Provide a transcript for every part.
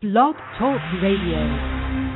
Blog Talk Radio.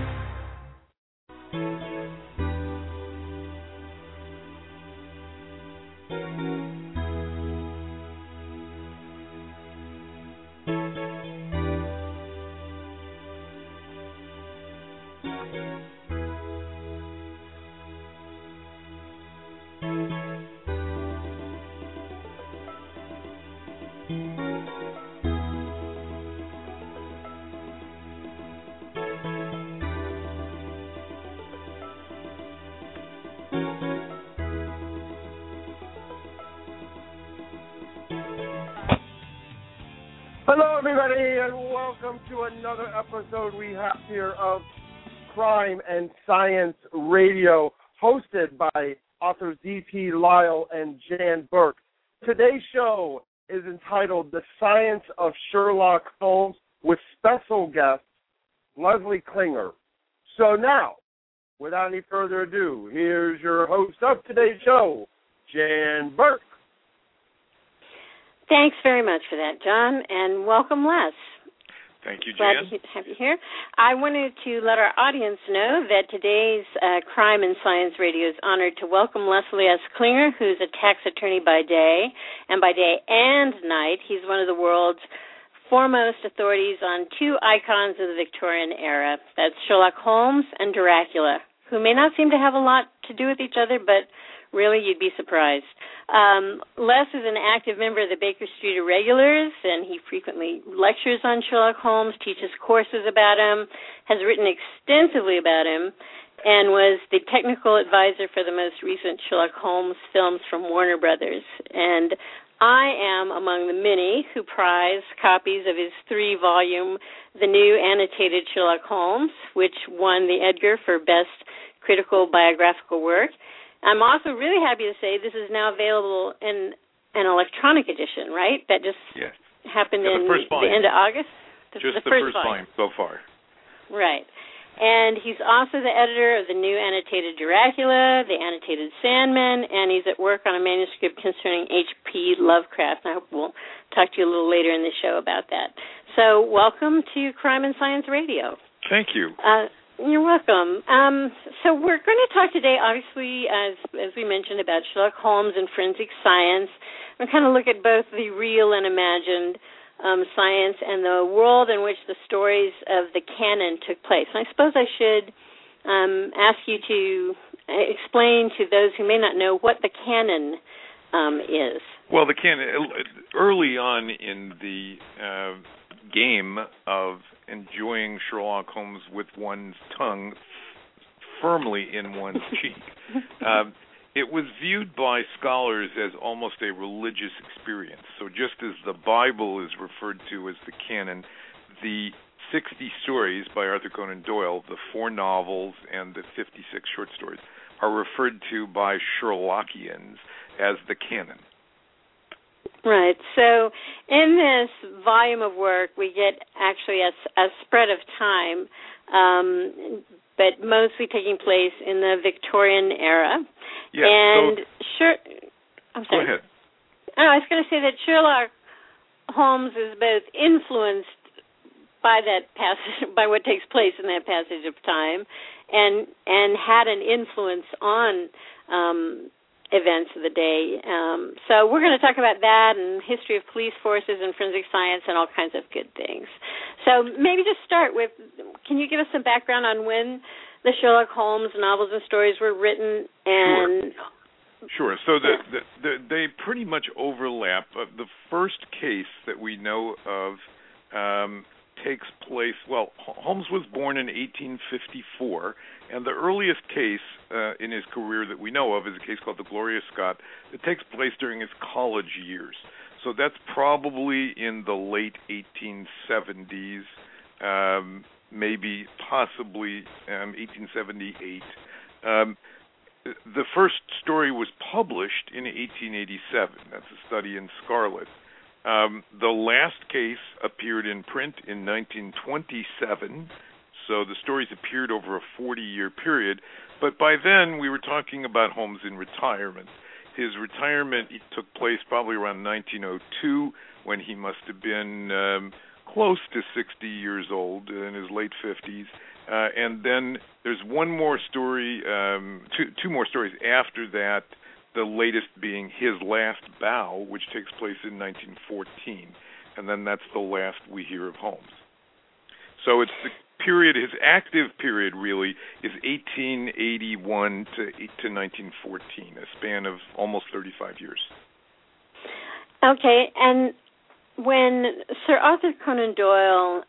Hello, everybody, and welcome to another episode we have here of Crime and Science Radio, hosted by authors D.P. Lyle and Jan Burke. Today's show is entitled The Science of Sherlock Holmes, with special guest Leslie Klinger. So now, without any further ado, here's your host of today's show, Jan Burke. Thanks very much for that, John, and welcome, Les. Thank you, Jan. Glad to have you here. I wanted to let our audience know that today's Crime and Science Radio is honored to welcome Leslie S. Klinger, who's a tax attorney by day and night. He's one of the world's foremost authorities on two icons of the Victorian era. That's Sherlock Holmes and Dracula, who may not seem to have a lot to do with each other, but really, you'd be surprised. Les is an active member of the Baker Street Irregulars, and he frequently lectures on Sherlock Holmes, teaches courses about him, has written extensively about him, and was the technical advisor for the most recent Sherlock Holmes films from Warner Brothers. And I am among the many who prize copies of his 3-volume The New Annotated Sherlock Holmes, which won the Edgar for Best Critical Biographical Work. I'm also really happy to say this is now available in an electronic edition, right? That just happened in the end of August? Just the first volume so far. Right. And he's also the editor of the New Annotated Dracula, the Annotated Sandman, and he's at work on a manuscript concerning H.P. Lovecraft. And I hope we'll talk to you a little later in the show about that. So welcome to Crime and Science Radio. Thank you. You're welcome. So we're going to talk today, obviously, as we mentioned, about Sherlock Holmes and forensic science. We're kind of look at both the real and imagined science and the world in which the stories of the canon took place. And I suppose I should ask you to explain to those who may not know what the canon is. Well, the canon, early on in the game of enjoying Sherlock Holmes with one's tongue firmly in one's cheek, it was viewed by scholars as almost a religious experience. So just as the Bible is referred to as the canon, the 60 stories by Arthur Conan Doyle, the 4 novels, and the 56 short stories are referred to by Sherlockians as the canon. Right. So in this volume of work, we get actually a spread of time, but mostly taking place in the Victorian era. Yeah, and I'm sorry. Go ahead. I was going to say that Sherlock Holmes is both influenced by that passage, by what takes place in that passage of time, and had an influence on events of the day. So we're going to talk about that and history of police forces and forensic science and all kinds of good things. So maybe just start with, can you give us some background on when the Sherlock Holmes novels and stories were written? And Sure. So they pretty much overlap. The first case that we know of takes place, Holmes was born in 1854, and the earliest case in his career that we know of is a case called the Gloria Scott. It takes place during his college years. So that's probably in the late 1870s, maybe possibly 1878. The first story was published in 1887. That's a study in Scarlet. The last case appeared in print in 1927, so the stories appeared over a 40-year period. But by then, we were talking about Holmes in retirement. His retirement took place probably around 1902, when he must have been close to 60 years old, in his late 50s. And then there's one more story, two more stories after that, the latest being His Last Bow, which takes place in 1914. And then that's the last we hear of Holmes. So it's the period, his active period really is 1881 to 1914, a span of almost 35 years. Okay, and when Sir Arthur Conan Doyle,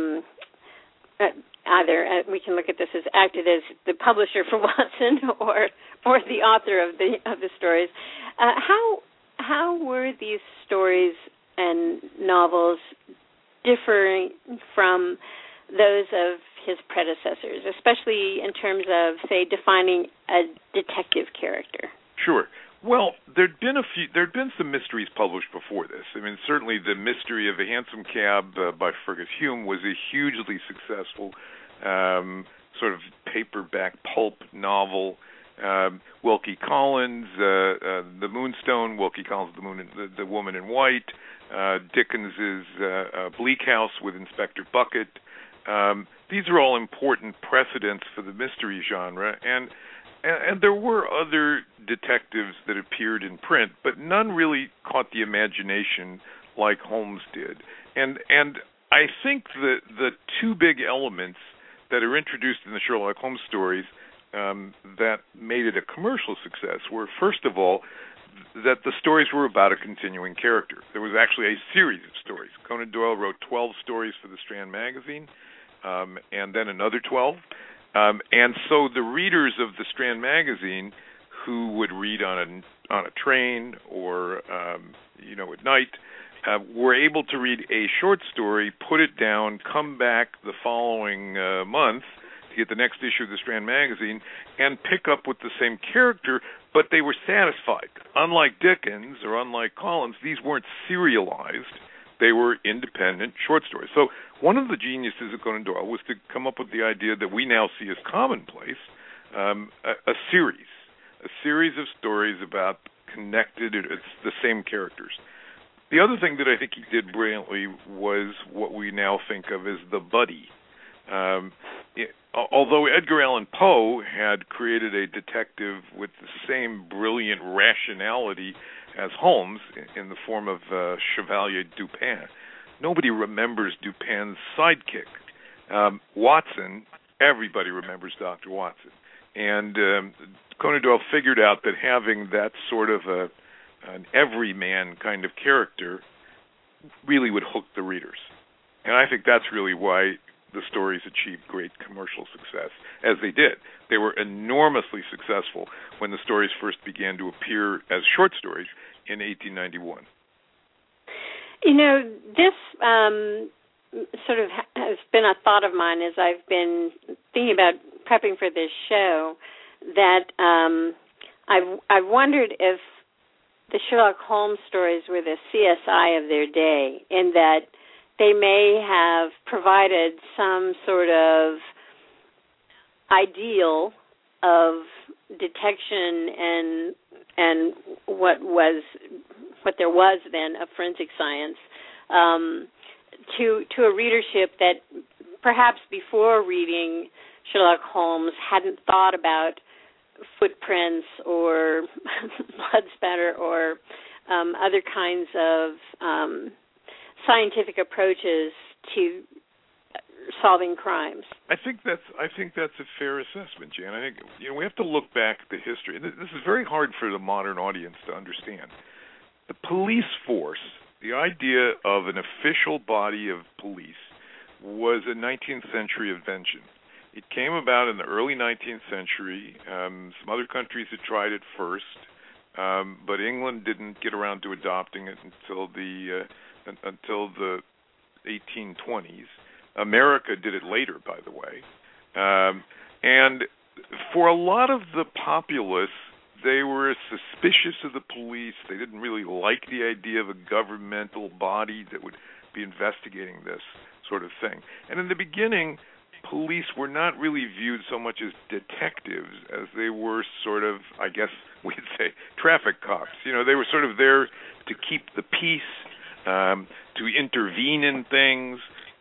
we can look at this as acted as the publisher for Watson or the author of the stories, how were these stories and novels differing from those of his predecessors, especially in terms of, say, defining a detective character? Sure. Well, there'd been some mysteries published before this. I mean, certainly the Mystery of a Hansom Cab by Fergus Hume was a hugely successful sort of paperback pulp novel. Wilkie Collins, The Moonstone, Wilkie Collins, The Woman in White, Dickens's Bleak House with Inspector Bucket. These are all important precedents for the mystery genre, and there were other detectives that appeared in print, but none really caught the imagination like Holmes did. And I think that the two big elements that are introduced in the Sherlock Holmes stories that made it a commercial success were, first of all, that the stories were about a continuing character. There was actually a series of stories. Conan Doyle wrote 12 stories for the Strand magazine, and then another 12. And so the readers of the Strand magazine, who would read on a train or at night, were able to read a short story, put it down, come back the following month to get the next issue of the Strand magazine, and pick up with the same character, but they were satisfied. Unlike Dickens or unlike Collins, these weren't serialized. They were independent short stories. So one of the geniuses of Conan Doyle was to come up with the idea that we now see as commonplace, a series of stories about connected, it's the same characters. The other thing that I think he did brilliantly was what we now think of as the buddy. Although Edgar Allan Poe had created a detective with the same brilliant rationality as Holmes in the form of Chevalier Dupin, nobody remembers Dupin's sidekick. Watson, everybody remembers Dr. Watson. And Conan Doyle figured out that having that sort of an everyman kind of character really would hook the readers. And I think that's really why the stories achieved great commercial success, as they did. They were enormously successful when the stories first began to appear as short stories in 1891. This sort of has been a thought of mine as I've been thinking about prepping for this show, that I've wondered if the Sherlock Holmes stories were the CSI of their day, in that they may have provided some sort of ideal of detection and what there was then of forensic science to a readership that perhaps before reading Sherlock Holmes hadn't thought about footprints or blood spatter or other kinds of scientific approaches to solving crimes. I think that's a fair assessment, Jan. I think we have to look back at the history. This is very hard for the modern audience to understand. The police force, the idea of an official body of police, was a 19th century invention. It came about in the early 19th century. Some other countries had tried it first, but England didn't get around to adopting it until the 1820s. America did it later, by the way. And for a lot of the populace, they were suspicious of the police. They didn't really like the idea of a governmental body that would be investigating this sort of thing. And in the beginning, police were not really viewed so much as detectives as they were sort of, I guess we'd say, traffic cops. They were sort of there to keep the peace, to intervene in things,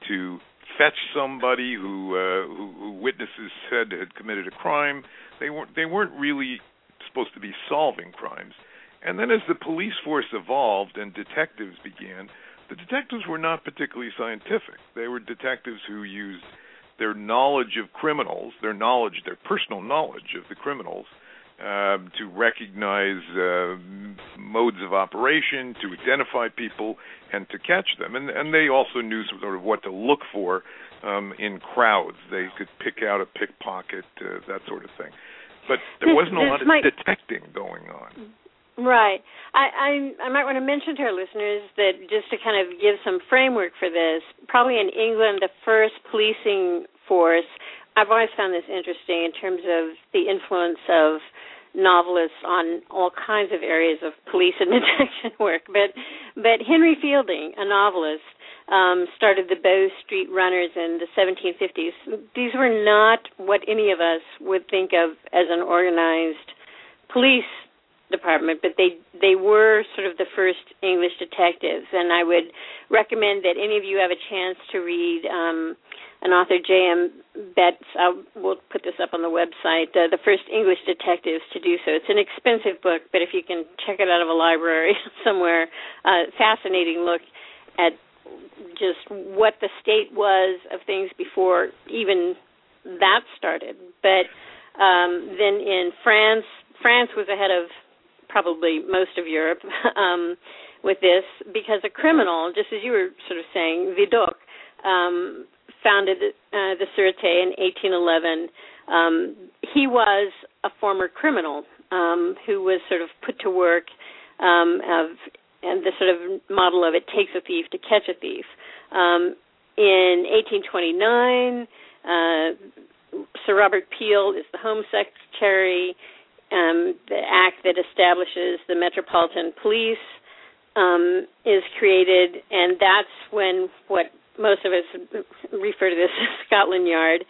to fetch somebody who witnesses said had committed a crime. They weren't really supposed to be solving crimes. And then as the police force evolved and detectives began, the detectives were not particularly scientific. They were detectives who used their knowledge of criminals, their personal knowledge of the criminals, to recognize modes of operation, to identify people, and to catch them. And they also knew sort of what to look for in crowds. They could pick out a pickpocket, that sort of thing. But there wasn't a lot of detecting going on. Right. I might want to mention to our listeners that just to kind of give some framework for this, probably in England, the first policing force, I've always found this interesting in terms of the influence of novelists on all kinds of areas of police and detection work. But Henry Fielding, a novelist, started the Bow Street Runners in the 1750s. These were not what any of us would think of as an organized police department, but they were sort of the first English detectives. And I would recommend that any of you have a chance to read an author, J.M. Betts. We'll put this up on the website, The First English Detectives, to do so. It's an expensive book, but if you can check it out of a library somewhere, fascinating look at just what the state was of things before even that started. But then in France was ahead of probably most of Europe with this, because a criminal, just as you were sort of saying, Vidocq, founded the Sûreté in 1811. He was a former criminal who was sort of put to work, and the sort of model of it takes a thief to catch a thief. In 1829, Sir Robert Peel is the Home Secretary. The act that establishes the Metropolitan Police is created, and that's when what most of us refer to this as Scotland Yard.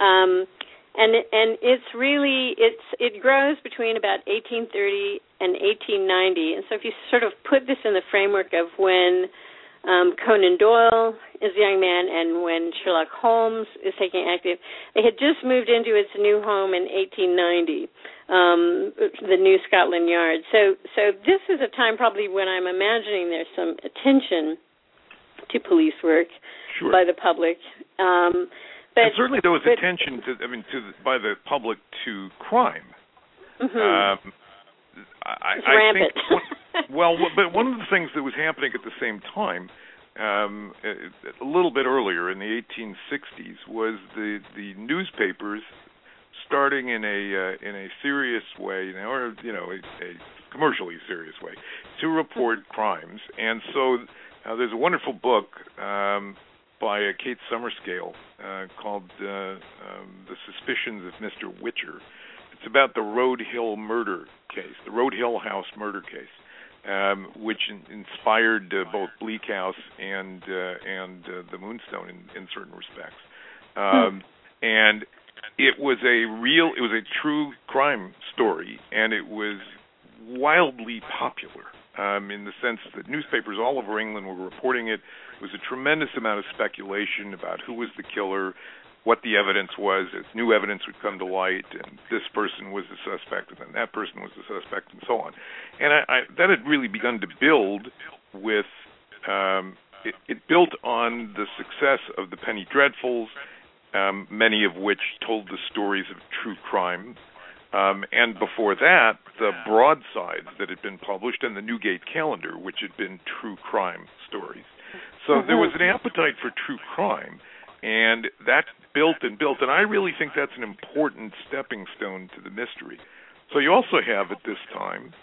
And it's really, it grows between about 1830 and 1890. And so if you sort of put this in the framework of when Conan Doyle is a young man and when Sherlock Holmes is taking active, they had just moved into its new home in 1890, the new Scotland Yard. So this is a time probably when I'm imagining there's some attention to police work by the public. But, and certainly there was attention by the public to crime. Mm-hmm. It's I rampant. think, but one of the things that was happening at the same time, a little bit earlier in the 1860s, was the newspapers starting in a serious way, or a commercially serious way, to report crimes. And so there's a wonderful book by Kate Summerscale called The Suspicions of Mr. Witcher. It's about the Road Hill murder case, the Road Hill House murder case, which inspired both Bleak House and the Moonstone in certain respects. And it was a true crime story, and it was wildly popular in the sense that newspapers all over England were reporting it. It was a tremendous amount of speculation about who was the killer, what the evidence was, as new evidence would come to light, and this person was the suspect, and then that person was the suspect, and so on. And that had really begun to build with, it built on the success of the Penny Dreadfuls, many of which told the stories of true crime, and before that, the broadsides that had been published, and the Newgate Calendar, which had been true crime stories. So there was an appetite for true crime, and that built, and I really think that's an important stepping stone to the mystery. So you also have at this time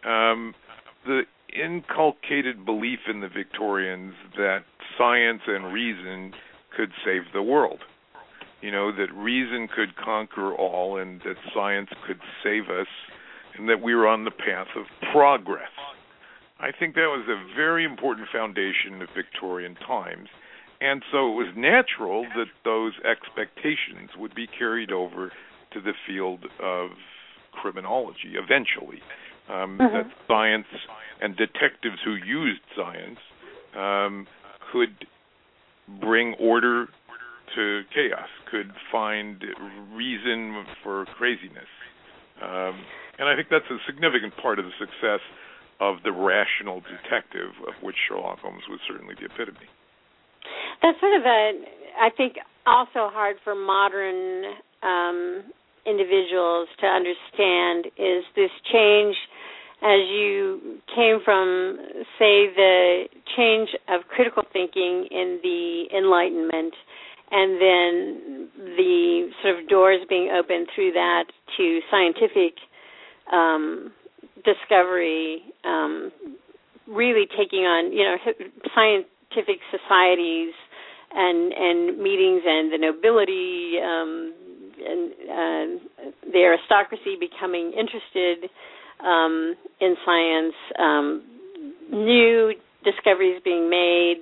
the inculcated belief in the Victorians that science and reason could save the world. That reason could conquer all, and that science could save us, and that we were on the path of progress. I think that was a very important foundation of Victorian times. And so it was natural that those expectations would be carried over to the field of criminology eventually. That science and detectives who used science could bring order to chaos, could find reason for craziness. And I think that's a significant part of the success of the rational detective, of which Sherlock Holmes was certainly the epitome. That's sort of I think, also hard for modern individuals to understand is this change as you came from, say, the change of critical thinking in the Enlightenment, and then the sort of doors being opened through that to scientific discovery, really taking on, scientific societies and meetings, and the nobility and the aristocracy becoming interested in science, new discoveries being made,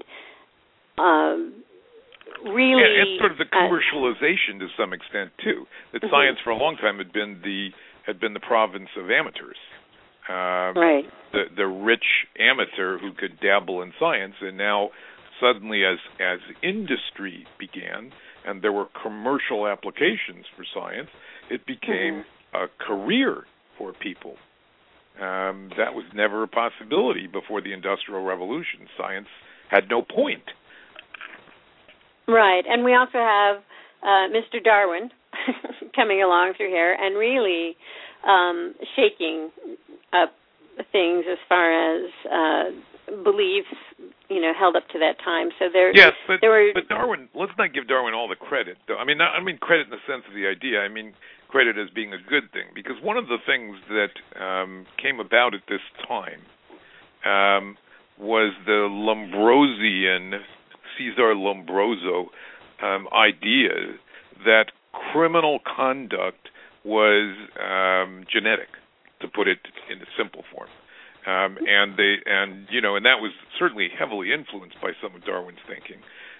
really, and sort of the commercialization to some extent too. That science for a long time had been the province of amateurs. Right. The rich amateur who could dabble in science, and now suddenly, as industry began and there were commercial applications for science, it became a career for people. That was never a possibility before the Industrial Revolution. Science had no point. Right, and we also have Mr. Darwin coming along through here and really shaking up things as far as beliefs, held up to that time. So but Darwin. Let's not give Darwin all the credit. I mean credit in the sense of the idea. I mean credit as being a good thing, because one of the things that came about at this time was the Lombrosian, Cesar Lombroso, idea that criminal conduct was genetic, to put it in a simple form. And that was certainly heavily influenced by some of Darwin's thinking.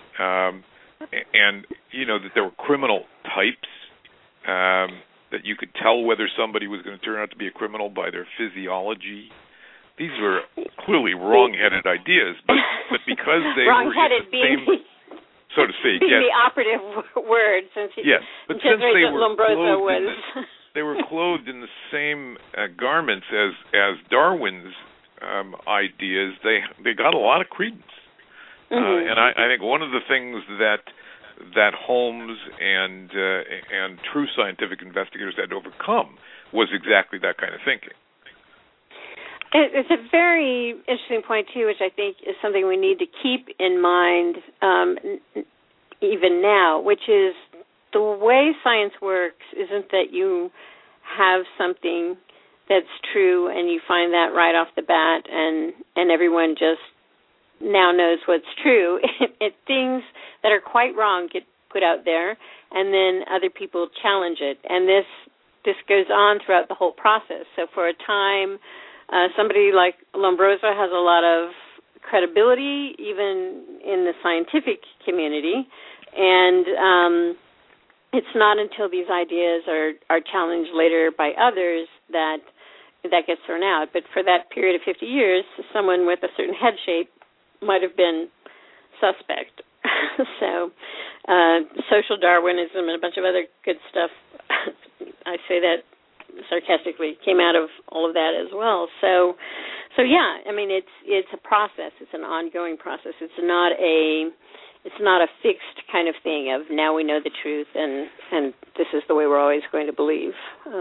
That there were criminal types, that you could tell whether somebody was going to turn out to be a criminal by their physiology. These were clearly wrong-headed ideas, but because they wrong-headed were in the same, so to speak, being the operative word, since they were Lombroso was. They were clothed in the same garments as Darwin's ideas. They got a lot of credence, and I think one of the things that Holmes and true scientific investigators had to overcome was exactly that kind of thinking. It's a very interesting point too, which I think is something we need to keep in mind even now, which is the way science works isn't that you have something that's true and you find that right off the bat and everyone just now knows what's true. Things that are quite wrong get put out there, and then other people challenge it. And this goes on throughout the whole process. So for a time, somebody like Lombroso has a lot of credibility, even in the scientific community, and it's not until these ideas are challenged later by others that gets thrown out. But for that period of 50 years, someone with a certain head shape might have been suspect. So social Darwinism and a bunch of other good stuff, I say that sarcastically, came out of all of that as well. So yeah, I mean it's a process. It's an ongoing process. It's not a fixed kind of thing of now we know the truth and this is the way we're always going to believe.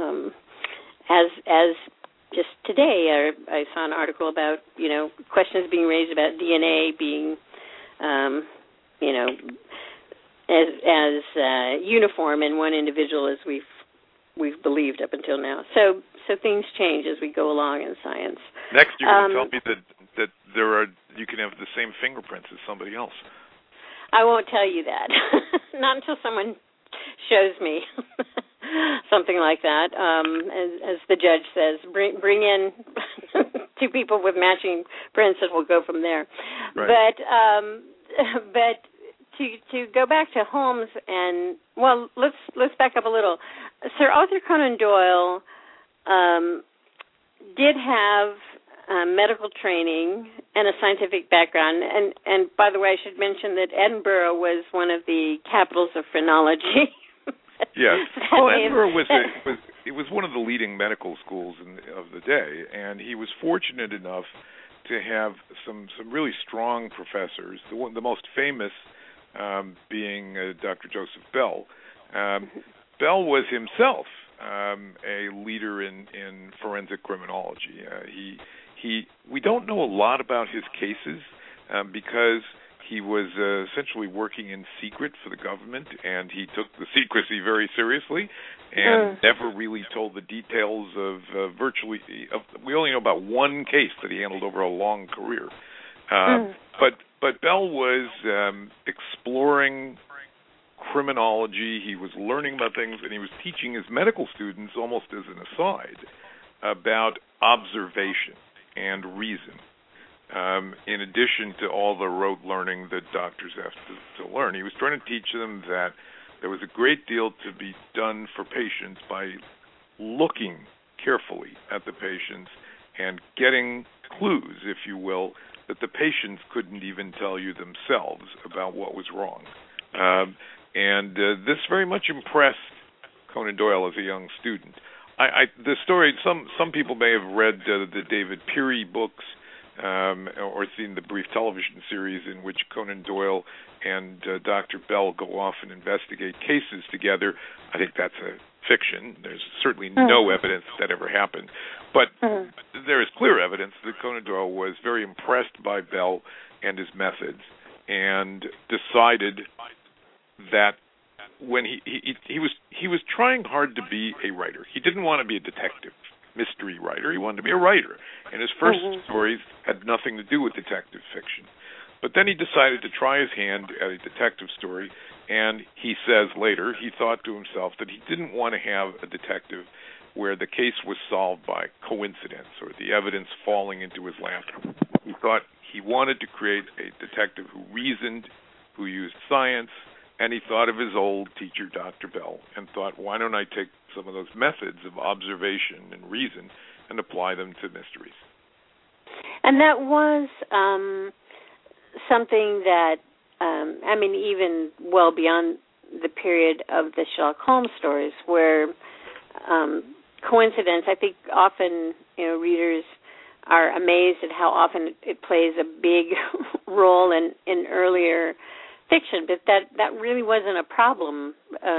As just today, I saw an article about questions being raised about DNA being as uniform in one individual as we've believed up until now. So things change as we go along in science. Next, you're going to tell me that you can have the same fingerprints as somebody else. I won't tell you that. Not until someone shows me something like that. As the judge says, bring in two people with matching prints, and we'll go from there. Right. But to go back to Holmes and let's back up a little. Sir Arthur Conan Doyle did have medical training and a scientific background. And by the way, I should mention that Edinburgh was one of the capitals of phrenology. Yes. Well, Edinburgh was one of the leading medical schools of the day, and he was fortunate enough to have some really strong professors. The most famous being Dr. Joseph Bell. Bell was himself a leader in forensic criminology. We don't know a lot about his cases because he was essentially working in secret for the government, and he took the secrecy very seriously and never really told the details of we only know about one case that he handled over a long career. But Bell was exploring criminology. He was learning about things, and he was teaching his medical students, almost as an aside, about observation and reason. In addition to all the rote learning that doctors have to learn, he was trying to teach them that there was a great deal to be done for patients by looking carefully at the patients and getting clues, if you will, that the patients couldn't even tell you themselves about what was wrong. And this very much impressed Conan Doyle as a young student. The story, some people may have read the David Peary books or seen the brief television series in which Conan Doyle and Dr. Bell go off and investigate cases together. I think that's a fiction. There's certainly no evidence that ever happened. But there is clear evidence that Conan Doyle was very impressed by Bell and his methods and decided that when he was trying hard to be a writer. He didn't want to be a detective mystery writer. He wanted to be a writer. And his first stories had nothing to do with detective fiction. But then he decided to try his hand at a detective story, and he says later he thought to himself that he didn't want to have a detective where the case was solved by coincidence or the evidence falling into his lap. He thought he wanted to create a detective who reasoned, who used science, and he thought of his old teacher, Dr. Bell, and thought, why don't I take some of those methods of observation and reason and apply them to mysteries? And that was something that, even well beyond the period of the Sherlock Holmes stories, where coincidence, I think often, readers are amazed at how often it plays a big role in earlier fiction, but that really wasn't a problem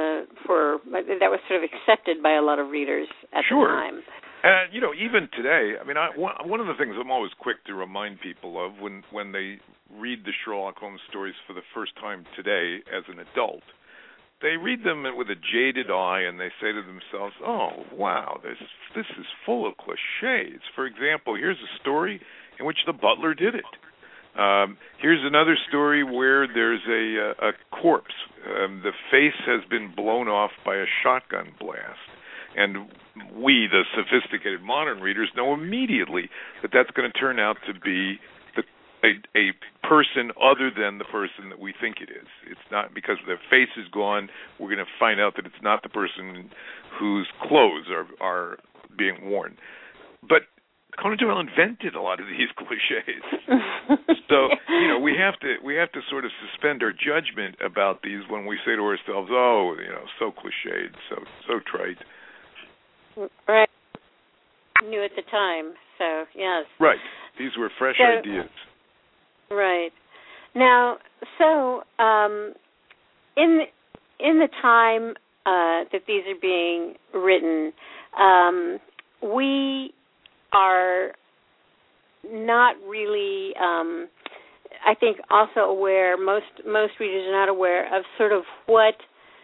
that was sort of accepted by a lot of readers at the time. And even today, one of the things I'm always quick to remind people of when they read the Sherlock Holmes stories for the first time today as an adult, they read them with a jaded eye and they say to themselves, "Oh, wow, this is full of cliches." For example, here's a story in which the butler did it. Here's another story where there's a corpse. The face has been blown off by a shotgun blast. And we, the sophisticated modern readers, know immediately that that's going to turn out to be a person other than the person that we think it is. It's not because their face is gone. We're going to find out that it's not the person whose clothes are being worn. But Conan Doyle invented a lot of these cliches, so we have to sort of suspend our judgment about these when we say to ourselves, "Oh, so cliched, so trite." Right. New at the time, so yes. Right. These were fresh ideas. Right. Now, so in the time that these are being written, we are not really, I think, also aware, most readers are not aware of sort of what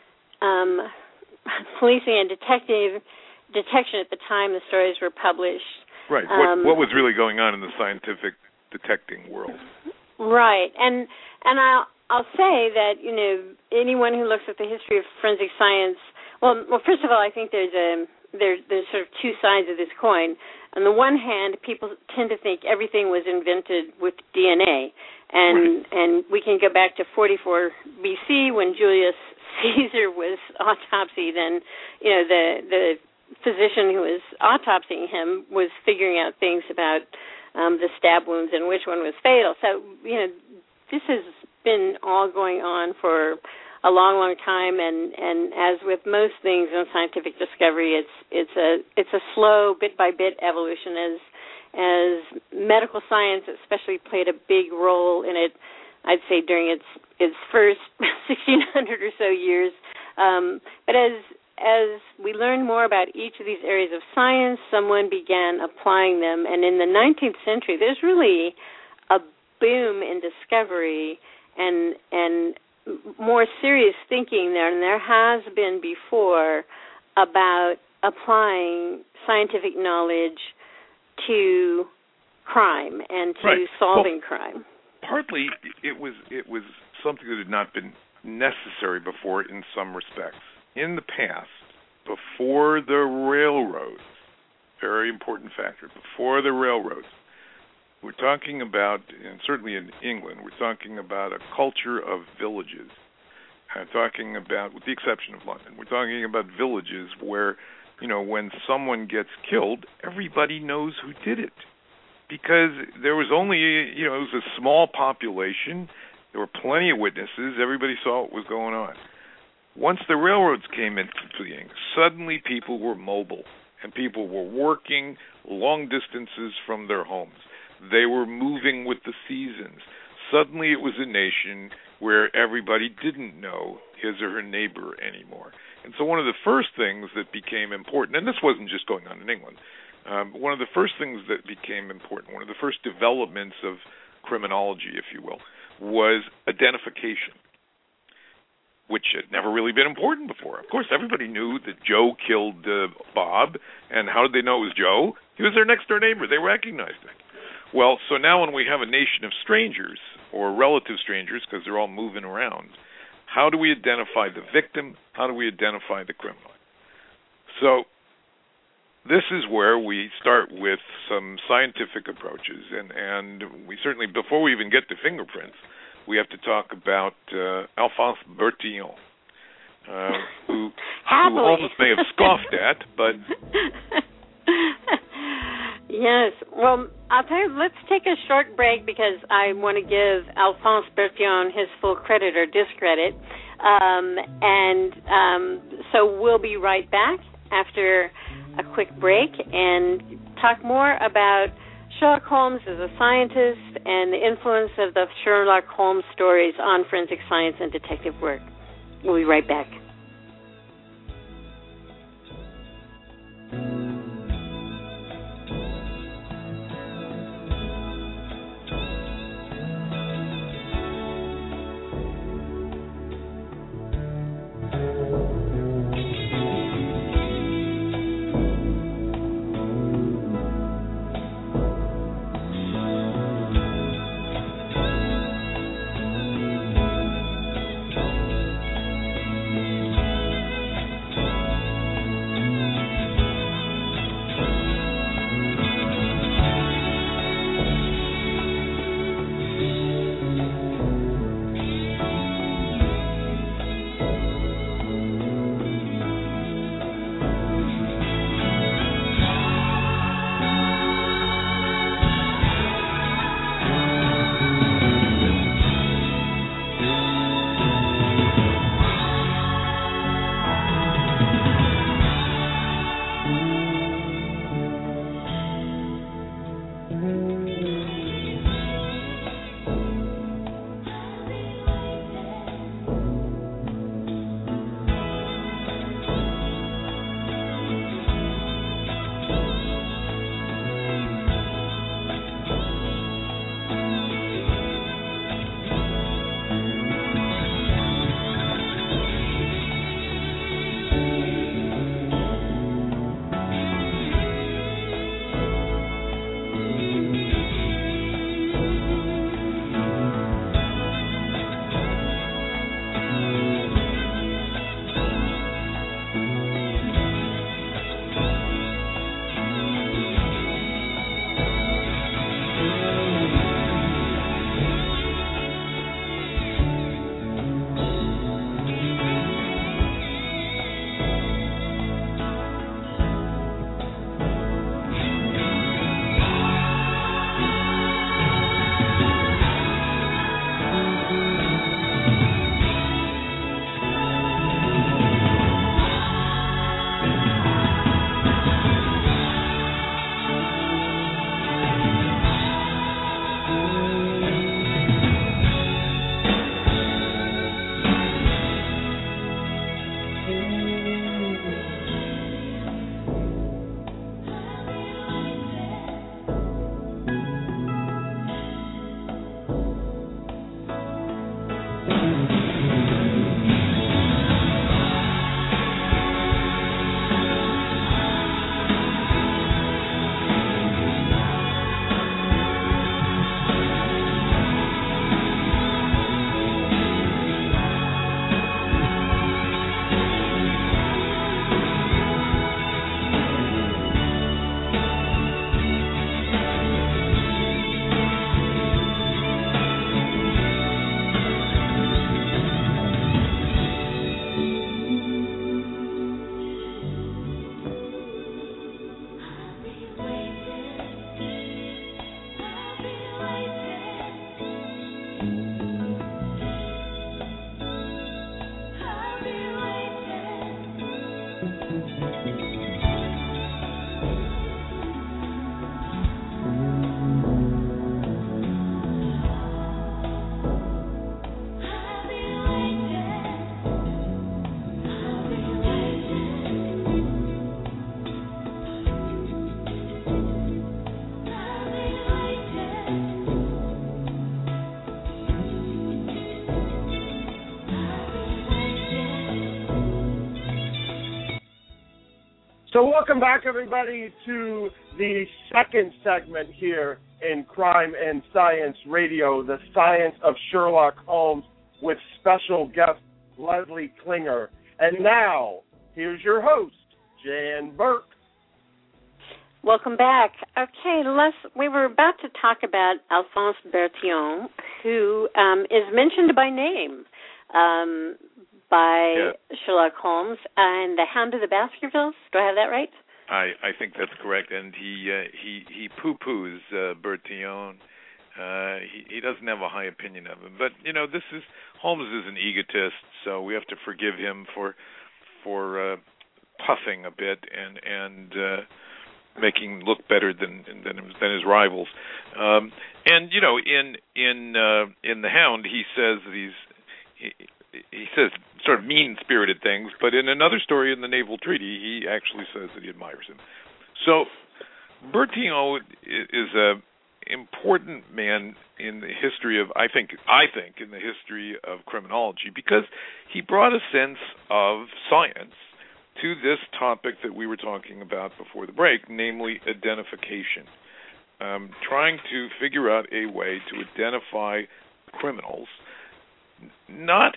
policing and detection at the time the stories were published. Right. What was really going on in the scientific detecting world? Right. And I'll say that, anyone who looks at the history of forensic science, well, first of all, I think there's sort of two sides of this coin. On the one hand, people tend to think everything was invented with DNA, and we can go back to 44 BC when Julius Caesar was autopsied, and the physician who was autopsying him was figuring out things about the stab wounds and which one was fatal. So, this has been all going on for a long, long time, and as with most things in scientific discovery, it's a slow, bit by bit evolution. As medical science, especially, played a big role in it, I'd say during its first 1,600 or so years. But as we learned more about each of these areas of science, someone began applying them, and in the 19th century, there's really a boom in discovery and more serious thinking there than there has been before about applying scientific knowledge to crime and to solving crime. Partly it was something that had not been necessary before in some respects. In the past, before the railroads, very important factor, before the railroads, we're talking about, and certainly in England, we're talking about a culture of villages. I'm talking about, with the exception of London, we're talking about villages where, when someone gets killed, everybody knows who did it. Because there was only, it was a small population, there were plenty of witnesses, everybody saw what was going on. Once the railroads came into being, suddenly people were mobile, and people were working long distances from their homes. They were moving with the seasons. Suddenly it was a nation where everybody didn't know his or her neighbor anymore. And so one of the first things that became important, and this wasn't just going on in England, one of the first things that became important, one of the first developments of criminology, if you will, was identification, which had never really been important before. Of course, everybody knew that Joe killed Bob, and how did they know it was Joe? He was their next-door neighbor. They recognized him. Well, so now when we have a nation of strangers, or relative strangers, because they're all moving around, how do we identify the victim? How do we identify the criminal? So this is where we start with some scientific approaches, and we certainly, before we even get to fingerprints, we have to talk about Alphonse Bertillon, who almost may have scoffed at, but... Yes. Well, I'll tell you, let's take a short break because I want to give Alphonse Bertillon his full credit or discredit. So we'll be right back after a quick break and talk more about Sherlock Holmes as a scientist and the influence of the Sherlock Holmes stories on forensic science and detective work. We'll be right back. So welcome back, everybody, to the second segment here in Crime and Science Radio, the Science of Sherlock Holmes, with special guest Leslie Klinger. And now, here's your host, Jan Burke. Welcome back. Okay, we were about to talk about Alphonse Bertillon, who is mentioned by name by Sherlock Holmes and The Hound of the Baskervilles. Do I have that right? I think that's correct, and he poo-poos Bertillon. He doesn't have a high opinion of him, but Holmes is an egotist, so we have to forgive him for puffing a bit and making look better than his rivals. And in The Hound, he says he says sort of mean-spirited things, but in another story in the Naval Treaty, he actually says that he admires him. So Bertillon is an important man in the history of, I think, in the history of criminology, because he brought a sense of science to this topic that we were talking about before the break, namely identification. Trying to figure out a way to identify criminals, not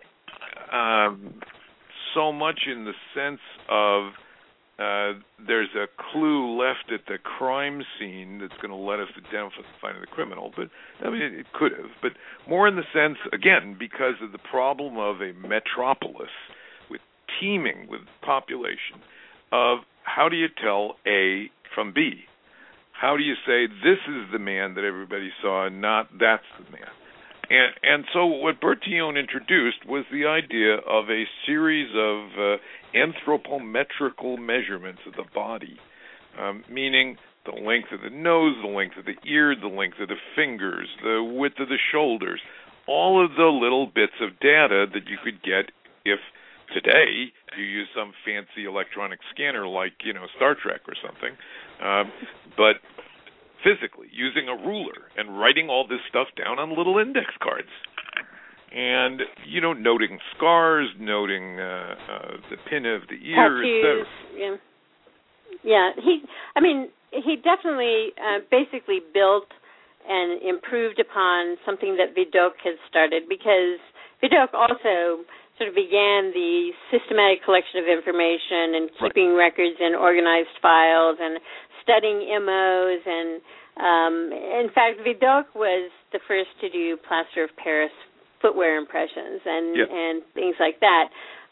so much in the sense of there's a clue left at the crime scene that's going to let us identify the criminal, but I mean it could have, but more in the sense, again, because of the problem of a metropolis teeming with population, of how do you tell A from B? How do you say this is the man that everybody saw and not that's the man? And so what Bertillon introduced was the idea of a series of anthropometrical measurements of the body, meaning the length of the nose, the length of the ear, the length of the fingers, the width of the shoulders, all of the little bits of data that you could get if today you use some fancy electronic scanner like, Star Trek or something, but physically using a ruler and writing all this stuff down on little index cards. And, noting scars, noting the pin of the ear, tattoos, etc. Yeah. He definitely basically built and improved upon something that Vidocq had started, because Vidocq also sort of began the systematic collection of information and keeping records in organized files and studying MOs. And in fact, Vidocq was the first to do plaster of Paris footwear impressions and things like that.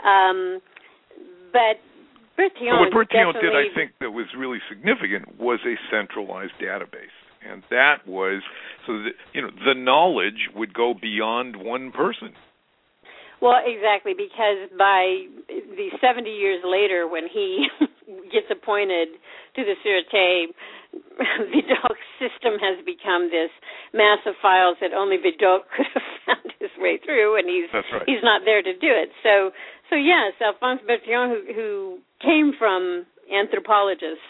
But Bertillon, what Bertillon did, I think, that was really significant was a centralized database. And that was so that, the knowledge would go beyond one person. Well, exactly, because by the 70 years later, when he gets appointed to the Sûreté, Vidocq's system has become this mass of files that only Vidocq could have found his way through, and he's not there to do it. So So yes, Alphonse Bertillon, who came from anthropologists,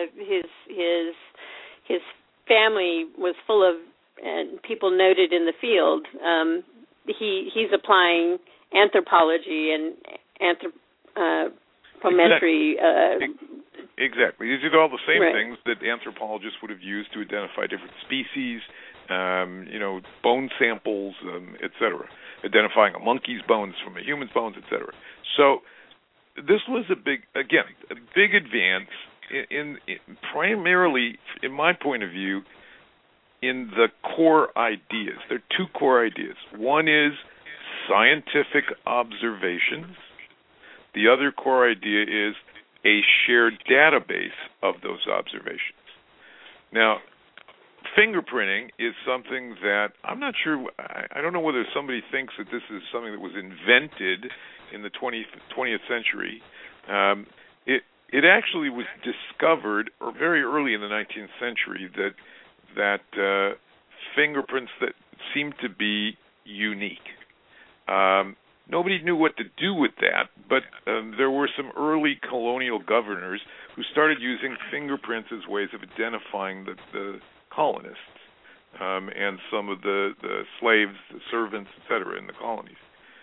his family was full of people noted in the field. He's applying anthropology and anthropometry. Exactly. These are all the same right. things that anthropologists would have used to identify different species, bone samples, etc., identifying a monkey's bones from a human's bones, etc. So this was a big advance in primarily, in my point of view, in the core ideas. There are two core ideas. One is scientific observations. The other core idea is a shared database of those observations. Now, fingerprinting is something that I'm not sure, I don't know whether somebody thinks that this is something that was invented in the 20th century. It actually was discovered very early in the 19th century that fingerprints that seemed to be unique. Nobody knew what to do with that, but there were some early colonial governors who started using fingerprints as ways of identifying the colonists and some of the slaves, the servants, etc., in the colonies.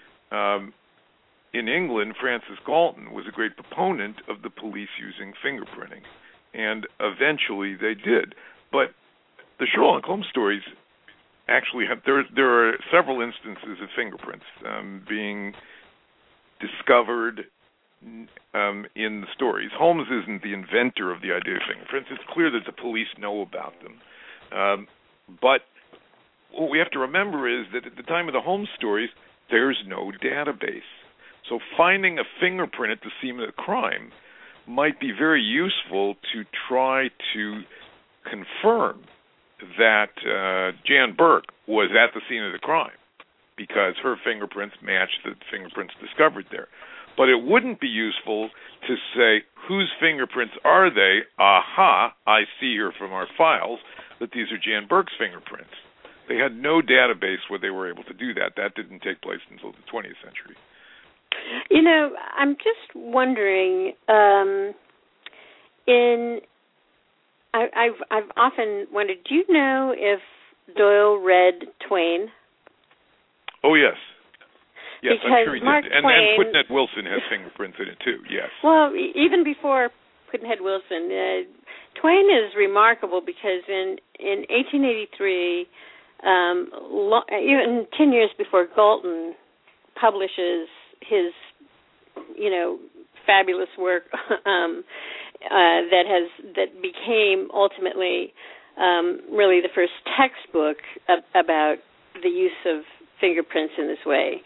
In England, Francis Galton was a great proponent of the police using fingerprinting, and eventually they did. But the Sherlock Holmes stories actually have, there are several instances of fingerprints being discovered in the stories. Holmes isn't the inventor of the idea of fingerprints. It's clear that the police know about them. But what we have to remember is that at the time of the Holmes stories, there's no database. So finding a fingerprint at the scene of the crime might be very useful to try to confirm that Jan Burke was at the scene of the crime because her fingerprints matched the fingerprints discovered there. But it wouldn't be useful to say, whose fingerprints are they? Aha, I see here from our files that these are Jan Burke's fingerprints. They had no database where they were able to do that. That didn't take place until the 20th century. You know, I'm just wondering, I've often wondered, do you know if Doyle read Twain? Oh, yes. Yes, because I'm sure he Mark did. Twain, and Pudd'nhead Wilson has fingerprints in it, too, yes. Well, even before Pudd'nhead Wilson, Twain is remarkable because in 1883, even 10 years before Galton publishes his, fabulous work that became ultimately really the first textbook about the use of fingerprints in this way.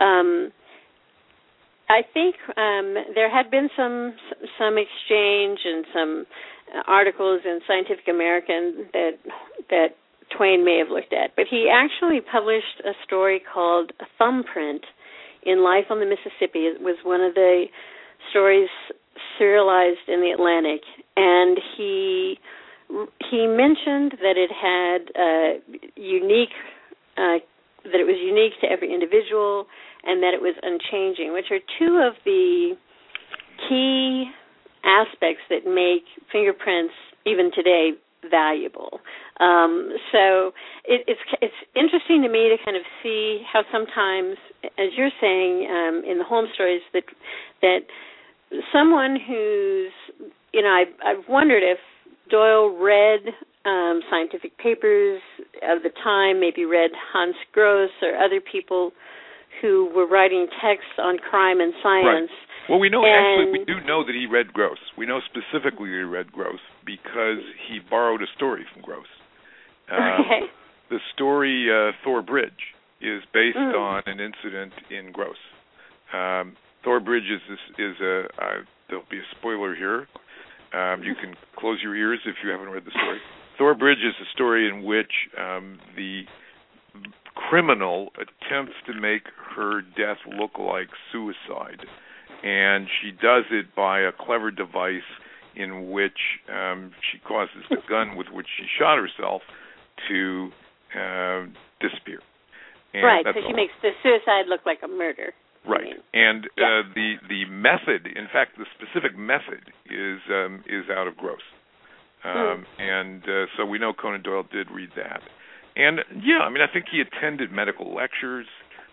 I think there had been some exchange and some articles in Scientific American that Twain may have looked at, but he actually published a story called A Thumbprint in Life on the Mississippi. It was one of the stories serialized in the Atlantic, and he mentioned that it had that it was unique to every individual, and that it was unchanging, which are two of the key aspects that make fingerprints, even today, valuable. So it's interesting to me to kind of see how sometimes, as you're saying in the Holmes stories, that someone who's, I've wondered if Doyle read scientific papers of the time, maybe read Hans Gross or other people who were writing texts on crime and science. Right. Well, we do know that he read Gross. We know specifically that he read Gross because he borrowed a story from Gross. Okay. The story Thor Bridge is based on an incident in Gross. Thor Bridge there'll be a spoiler here. You can close your ears if you haven't read the story. Thor Bridge is a story in which the criminal attempts to make her death look like suicide, and she does it by a clever device in which she causes the gun with which she shot herself to disappear. And right, so she makes the suicide look like a murder. Right, and the method, in fact, the specific method is out of Gross, and so we know Conan Doyle did read that, and I think he attended medical lectures.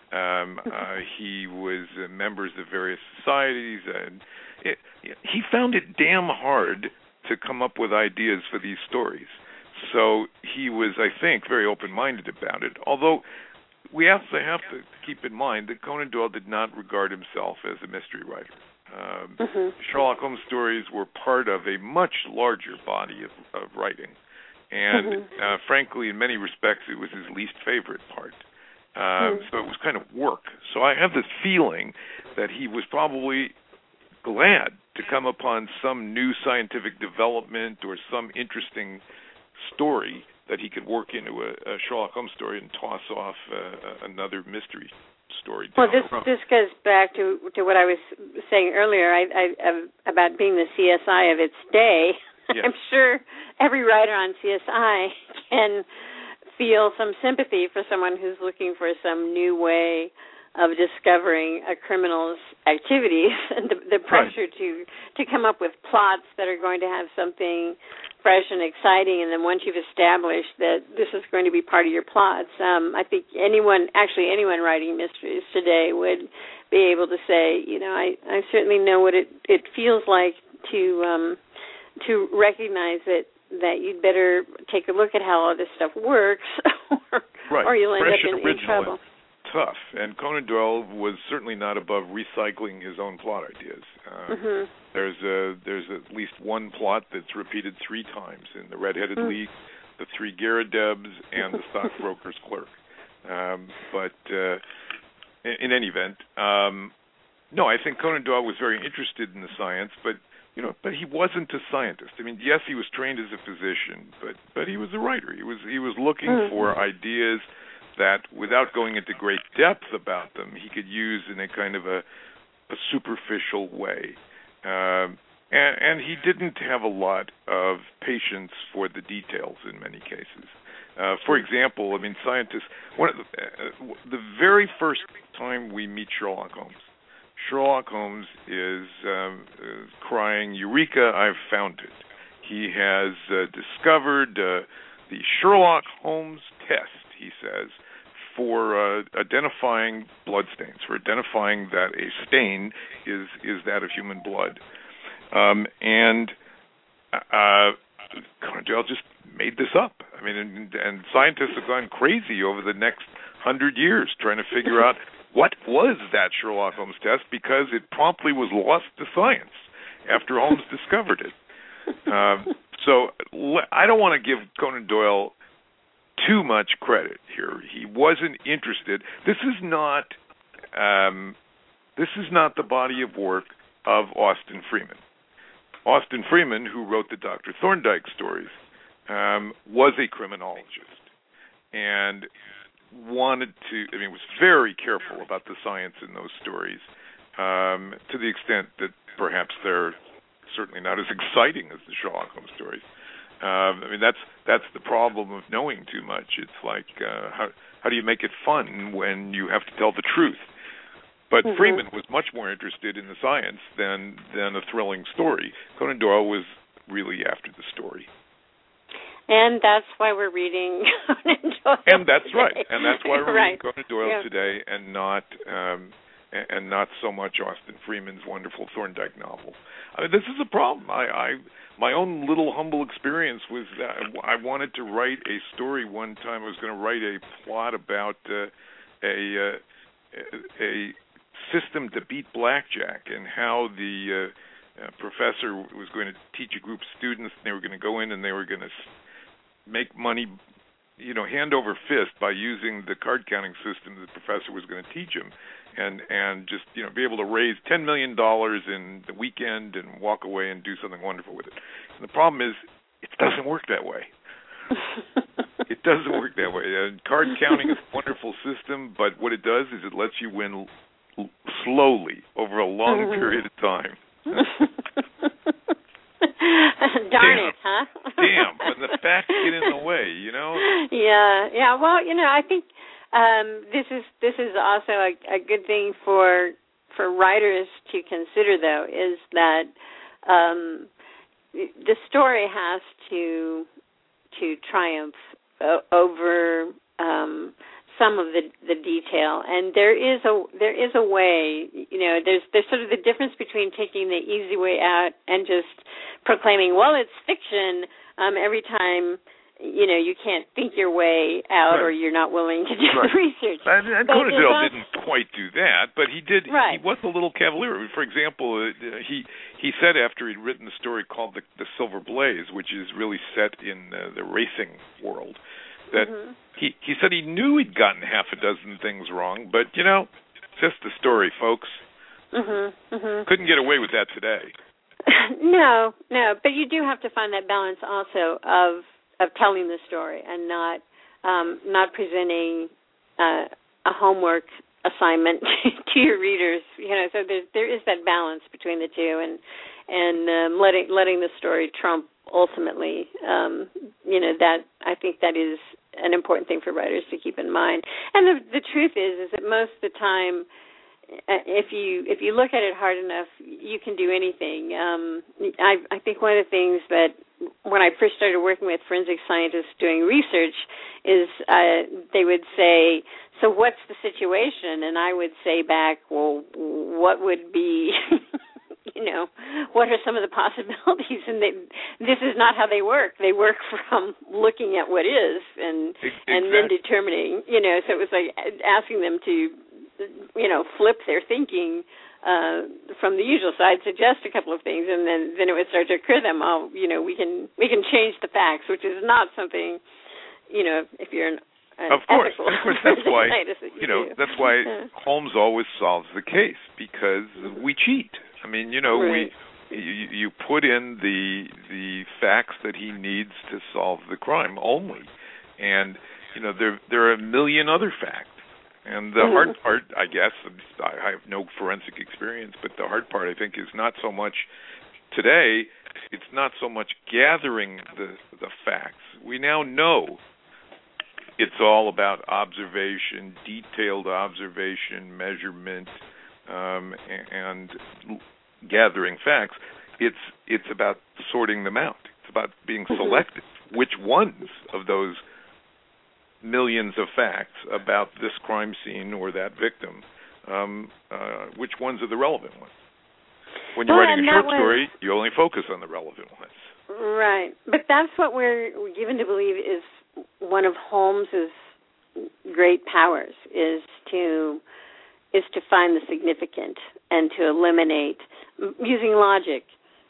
He was members of various societies, and he found it damn hard to come up with ideas for these stories. So he was, I think, very open-minded about it, although we also have to keep in mind that Conan Doyle did not regard himself as a mystery writer. Sherlock Holmes stories were part of a much larger body of writing, and frankly, in many respects, it was his least favorite part. So it was kind of work. So I have this feeling that he was probably glad to come upon some new scientific development or some interesting story that he could work into a Sherlock Holmes story and toss off another mystery story. Well, this goes back to what I was saying earlier about being the CSI of its day. Yes. I'm sure every writer on CSI can feel some sympathy for someone who's looking for some new way of discovering a criminal's activities, and the pressure to come up with plots that are going to have something fresh and exciting, and then once you've established that this is going to be part of your plots, I think anyone writing mysteries today would be able to say, I certainly know what it feels like to recognize that you'd better take a look at how all this stuff works, or you'll end up in trouble. Tough, and Conan Doyle was certainly not above recycling his own plot ideas. There's at least one plot that's repeated 3 times in the Red-Headed League, the 3 Ghirardebs, and the Stockbroker's Clerk. But in any event, no, I think Conan Doyle was very interested in the science, but he wasn't a scientist. I mean, yes, he was trained as a physician, but he was a writer. He was looking for ideas that, without going into great depth about them, he could use in a kind of a superficial way. And he didn't have a lot of patience for the details in many cases. For example, I mean, scientists, the very first time we meet Sherlock Holmes is crying, "Eureka, I've found it." He has discovered the Sherlock Holmes test, he says, for identifying bloodstains, for identifying that a stain is that of human blood. And Conan Doyle just made this up. I mean, and scientists have gone crazy over the next 100 years trying to figure out what was that Sherlock Holmes test, because it promptly was lost to science after Holmes discovered it. So I don't want to give Conan Doyle too much credit here. He wasn't interested. This is not the body of work of Austin Freeman. Austin Freeman, who wrote the Dr. Thorndike stories, was a criminologist and was very careful about the science in those stories, to the extent that perhaps they're certainly not as exciting as the Sherlock Holmes stories. That's the problem of knowing too much. It's like, how do you make it fun when you have to tell the truth? But Freeman was much more interested in the science than a thrilling story. Conan Doyle was really after the story. And that's why we're reading Conan Doyle. And that's today. right. And that's why we're reading Conan Doyle today, and not so much Austin Freeman's wonderful Thorndike novel. I mean, this is a problem. My own little humble experience was that I wanted to write a story one time. I was going to write a plot about a system to beat blackjack, and how the professor was going to teach a group of students, and they were going to go in and they were going to make money, hand over fist, by using the card counting system the professor was going to teach them, and just be able to raise $10 million in the weekend and walk away and do something wonderful with it. And the problem is, it doesn't work that way. It doesn't work that way. Card counting is a wonderful system, but what it does is it lets you win slowly over a long period of time. Darn it, huh? Damn, when the facts get in the way, Yeah. Well, I think this is also a good thing for writers to consider, though, is that the story has to triumph over some of the detail, and there is a way. There's sort of the difference between taking the easy way out and just proclaiming, well, it's fiction every time. You can't think your way out, or you're not willing to do the research. And Conan Doyle didn't quite do that, but he did. Right. He was a little cavalier. For example, he said after he'd written a story called the Silver Blaze, which is really set in the racing world, that he said he knew he'd gotten half a dozen things wrong, but just the story, folks. Couldn't get away with that today. No, but you do have to find that balance also of telling the story and not presenting a homework assignment to your readers. So there is that balance between the two, and letting the story trump ultimately. That I think that is an important thing for writers to keep in mind. And the truth is that most of the time, if you look at it hard enough, you can do anything. I think one of the things that when I first started working with forensic scientists doing research is they would say, so what's the situation? And I would say back, well, what would be, what are some of the possibilities? And this is not how they work. They work from looking at what is and then determining, so it was like asking them to, flip their thinking from the usual side, suggest a couple of things, and then it would start to occur to them, we can change the facts, which is not something, if you're an of course, that's why that's why Holmes always solves the case, because we cheat. I mean, right. you put in the facts that he needs to solve the crime only, and there are a million other facts. And the hard part, I guess, I have no forensic experience, but the hard part, I think, is not so much today, it's not so much gathering the facts. We now know it's all about observation, detailed observation, measurement, and gathering facts. It's about sorting them out. It's about being selective. Which ones of those millions of facts about this crime scene or that victim, which ones are the relevant ones? When you're writing a short story, you only focus on the relevant ones. Right. But that's what we're given to believe is one of Holmes's great powers, is to find the significant and to eliminate, using logic,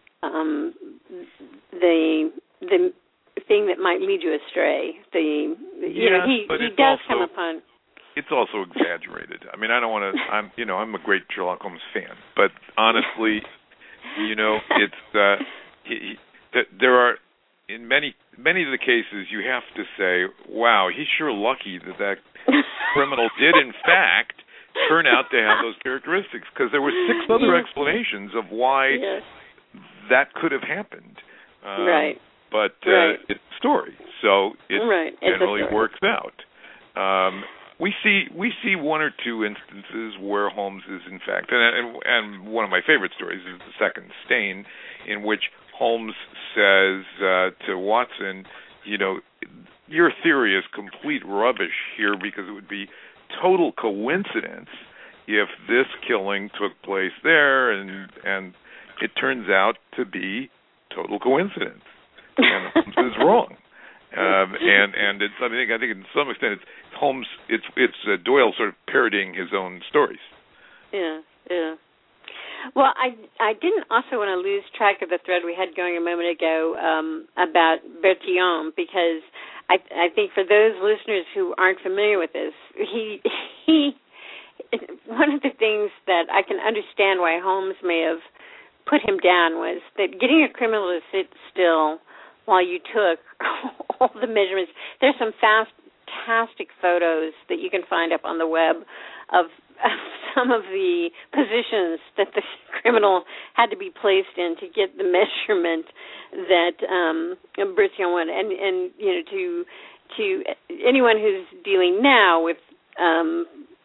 the thing that might lead you astray. He does come upon. It's also exaggerated. I mean, I don't want to. I'm a great Sherlock Holmes fan, but honestly, it's there are in many of the cases you have to say, wow, he's sure lucky that criminal did in fact turn out to have those characteristics, because there were 6 other explanations of why that could have happened. Right. But it's a story, so it generally works out. We see 1 or 2 instances where Holmes is in fact, and one of my favorite stories is The Second Stain, in which Holmes says to Watson, your theory is complete rubbish here, because it would be total coincidence if this killing took place there, and it turns out to be total coincidence. And Holmes is wrong, and it's, I think in some extent it's Holmes. It's Doyle sort of parodying his own stories. Yeah. Well, I didn't also want to lose track of the thread we had going a moment ago about Bertillon, because I think for those listeners who aren't familiar with this, he one of the things that I can understand why Holmes may have put him down was that getting a criminal to sit still while you took all the measurements. There's some fantastic photos that you can find up on the web of some of the positions that the criminal had to be placed in to get the measurement that Bertillon wanted. And to anyone who's dealing now with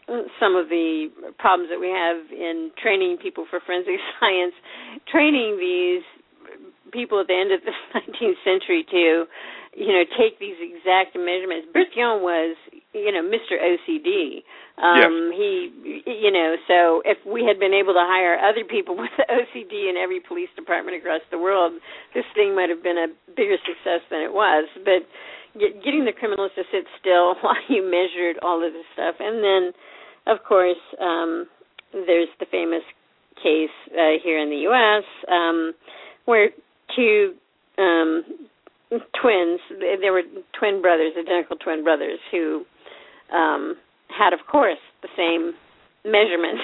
some of the problems that we have in training people for forensic science, training these people at the end of the 19th century to, take these exact measurements. Bertillon was, Mr. OCD. Yes. So if we had been able to hire other people with OCD in every police department across the world, this thing might have been a bigger success than it was. But getting the criminals to sit still while you measured all of this stuff. And then, of course, there's the famous case here in the U.S. Where two twins, there were twin brothers, identical twin brothers, who had, of course, the same measurements.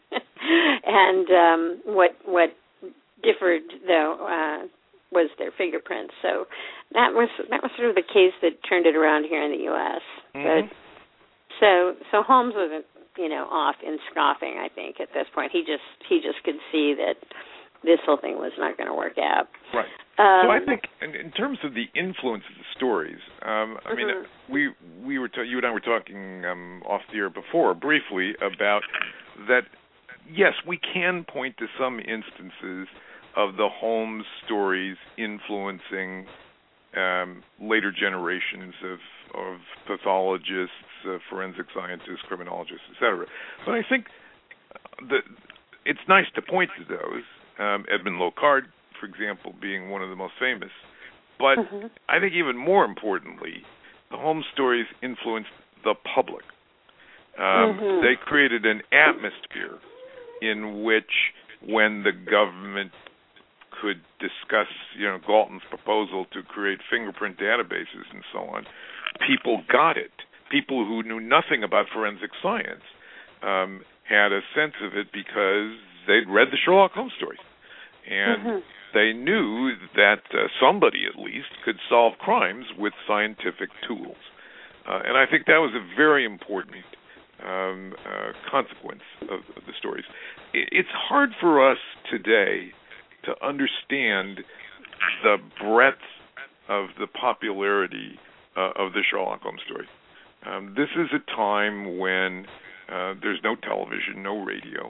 And what differed, though, was their fingerprints. So that was sort of the case that turned it around here in the U.S. Mm-hmm. But so Holmes wasn't, off in scoffing. I think at this point he just could see that this whole thing was not going to work out. Right. So I think, in terms of the influence of the stories, I mean, we were you and I were talking off the air before briefly about that. Yes, we can point to some instances of the Holmes stories influencing later generations of pathologists, forensic scientists, criminologists, etc. But I think that it's nice to point to those. Edmund Locard, for example, being one of the most famous. But I think even more importantly, the Holmes stories influenced the public. They created an atmosphere in which, when the government could discuss, Galton's proposal to create fingerprint databases and so on, people got it. People who knew nothing about forensic science had a sense of it because they'd read the Sherlock Holmes stories. And they knew that somebody, at least, could solve crimes with scientific tools. And I think that was a very important consequence of the stories. It's hard for us today to understand the breadth of the popularity of the Sherlock Holmes story. This is a time when there's no television, no radio.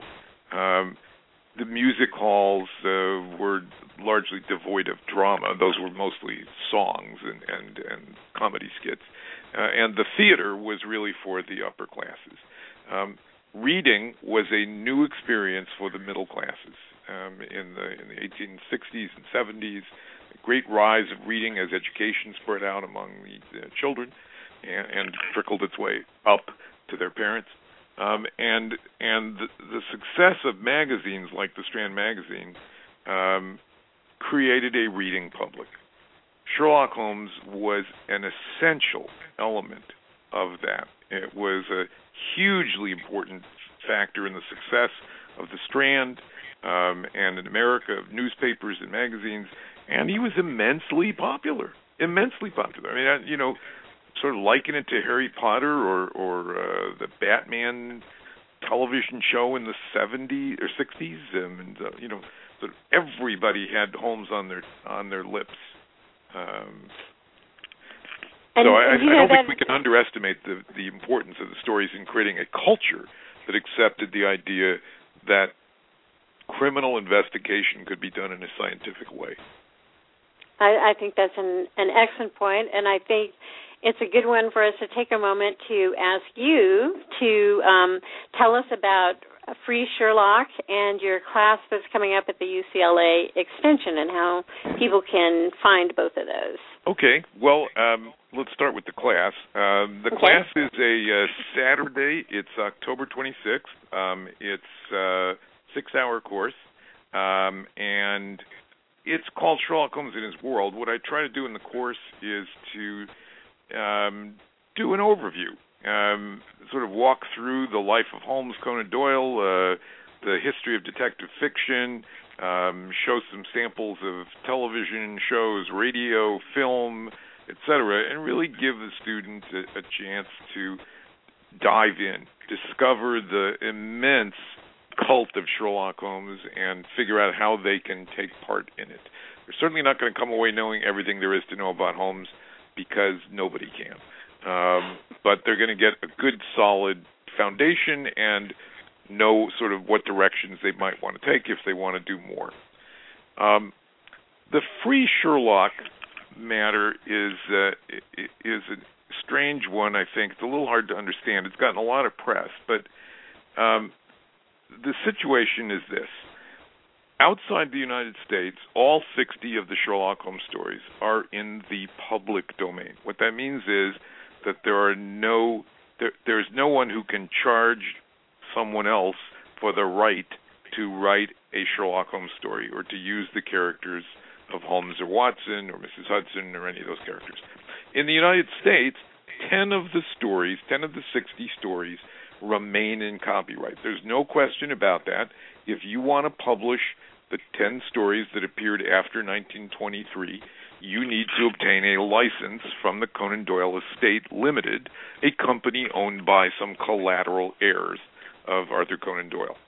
The music halls were largely devoid of drama. Those were mostly songs and comedy skits. And the theater was really for the upper classes. Reading was a new experience for the middle classes. In the 1860s and 70s, a great rise of reading as education spread out among the children and trickled its way up to their parents. And the success of magazines like the Strand Magazine created a reading public. Sherlock Holmes was an essential element of that. It was a hugely important factor in the success of the Strand and in America of newspapers and magazines, and he was immensely popular. Immensely popular. I mean, sort of liken it to Harry Potter or the Batman television show in the 70s or 60s, and sort of everybody had Holmes on their lips. So I don't think we can underestimate the importance of the stories in creating a culture that accepted the idea that criminal investigation could be done in a scientific way. I think that's an excellent point, and I think it's a good one for us to take a moment to ask you to tell us about Free Sherlock and your class that's coming up at the UCLA Extension and how people can find both of those. Okay. Well, let's start with the class. The class is a Saturday. It's October 26th. It's a 6-hour course, and it's called Sherlock Holmes in His World. What I try to do in the course is to do an overview, sort of walk through the life of Holmes, Conan Doyle, the history of detective fiction, show some samples of television shows, radio, film, etc., and really give the student a chance to dive in, discover the immense cult of Sherlock Holmes, and figure out how they can take part in it. They're certainly not going to come away knowing everything there is to know about Holmes, because nobody can. But they're going to get a good, solid foundation and know sort of what directions they might want to take if they want to do more. The free Sherlock matter is a strange one, I think. It's a little hard to understand. It's gotten a lot of press, but the situation is this. Outside the United States, all 60 of the Sherlock Holmes stories are in the public domain. What that means is that there's no one who can charge someone else for the right to write a Sherlock Holmes story or to use the characters of Holmes or Watson or Mrs. Hudson or any of those characters. In the United States, 10 of the 60 stories remain in copyright. There's no question about that. If you want to publish the 10 stories that appeared after 1923, you need to obtain a license from the Conan Doyle Estate Limited, a company owned by some collateral heirs of Arthur Conan Doyle.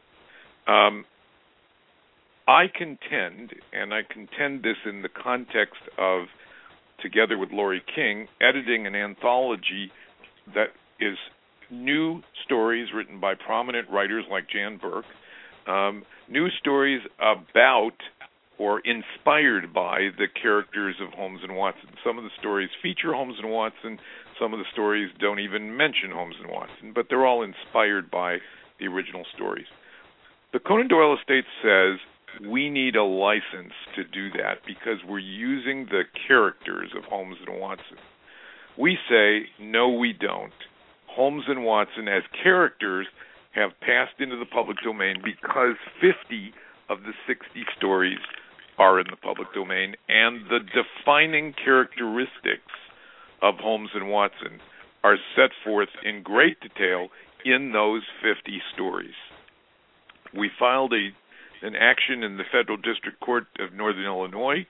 I contend, and I contend this in the context of, together with Laurie King, editing an anthology that is new stories written by prominent writers like Jan Burke, new stories about or inspired by the characters of Holmes and Watson. Some of the stories feature Holmes and Watson. Some of the stories don't even mention Holmes and Watson, but they're all inspired by the original stories. The Conan Doyle Estate says we need a license to do that because we're using the characters of Holmes and Watson. We say, no, we don't. Holmes and Watson as characters have passed into the public domain because 50 of the 60 stories are in the public domain, and the defining characteristics of Holmes and Watson are set forth in great detail in those 50 stories. We filed an action in the Federal District Court of Northern Illinois.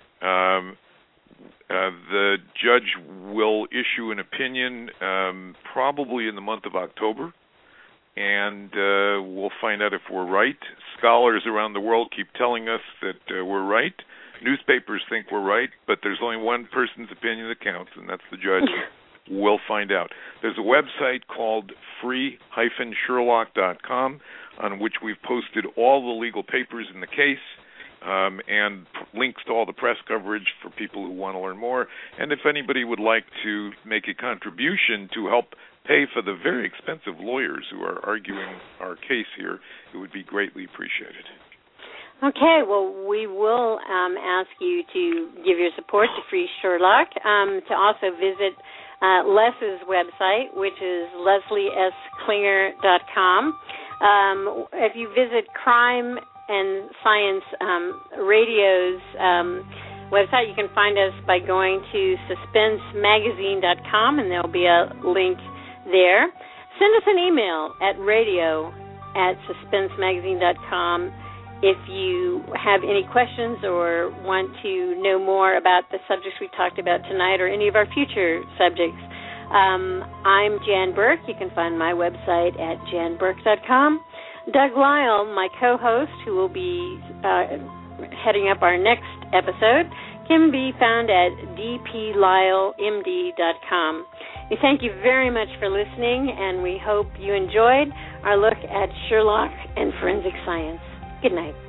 The judge will issue an opinion probably in the month of October, and we'll find out if we're right. Scholars around the world keep telling us that we're right. Newspapers think we're right, but there's only one person's opinion that counts, and that's the judge. We'll find out. There's a website called free-sherlock.com on which we've posted all the legal papers in the case and links to all the press coverage for people who want to learn more. And if anybody would like to make a contribution to help pay for the very expensive lawyers who are arguing our case here, it would be greatly appreciated. Okay, well, we will ask you to give your support to Free Sherlock, to also visit Les's website, which is lesliesklinger.com. If you visit Crime and Science Radio's website, you can find us by going to suspensemagazine.com, and there will be a link there. Send us an email at radio@suspensemagazine.com if you have any questions or want to know more about the subjects we talked about tonight or any of our future subjects. I'm Jan Burke. You can find my website at janburke.com. Doug Lyle, my co-host, who will be heading up our next episode, can be found at dplylemd.com. We thank you very much for listening, and we hope you enjoyed our look at Sherlock and forensic science. Good night.